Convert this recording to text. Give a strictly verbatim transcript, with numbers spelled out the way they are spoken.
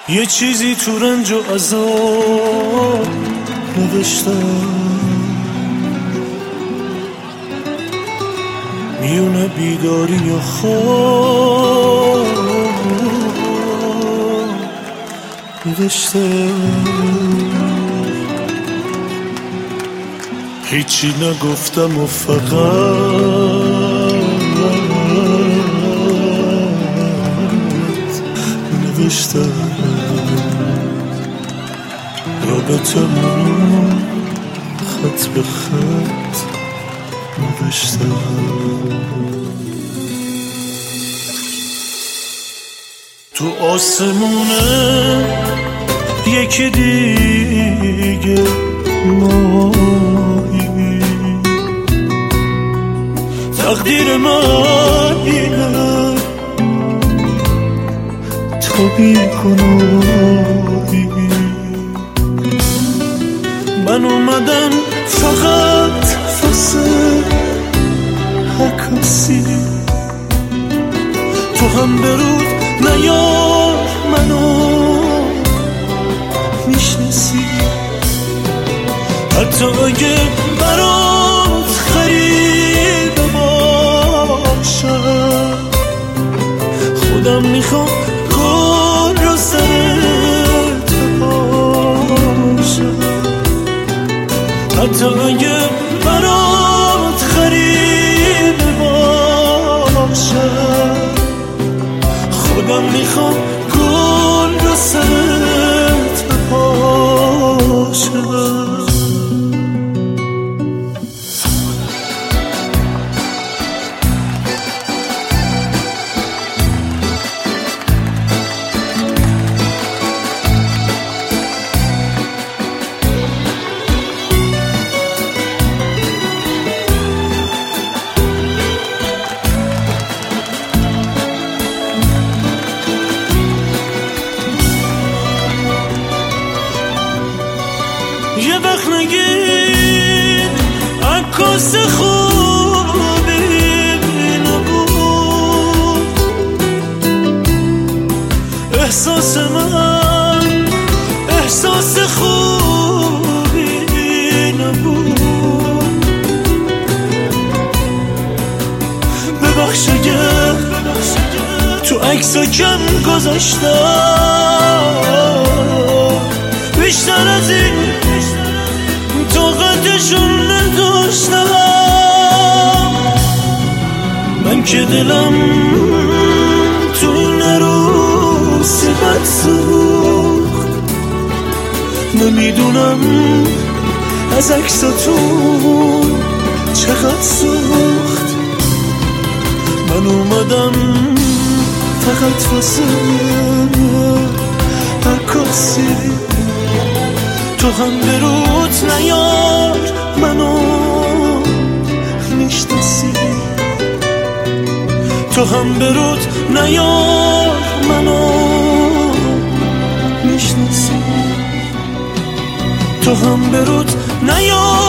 یه چیزی تو رنج و عذاب نوشتم، میونه بیداری و خواب نوشتم. هیچی نگفتم و فقط نوشتم رابطمون خط به خط نوشتم. تو آسمونه یکی دیگه ماهی، تقدیر من اینه تو بی گناهی. من اومدم فقط واسه عکاسی، تو هم برود نیار منو میشناسی، حتی اگه برات غریبه باشم. خودم میخوام گل رو سرت بپاشم، حتی اگه برات غریبه باشم. خودم میخوام گل رو سرت بپاشم. یه وقت نگیر عکاس خوبی نبود، احساس من احساس خوبی نبود. ببخش اگه تو عکسا کم گذاشتم، بیشتر از این طاقتشون نداشتم. من که دلم تو این عروسی بد سوخت، نمیدونم از عکساتون چقدر سوخت. من اومدم فقط واسه عکاسی، تو هم بروت نیار منو میشناسی، تو هم بروت نیار منو میشناسی، تو هم بروت نیار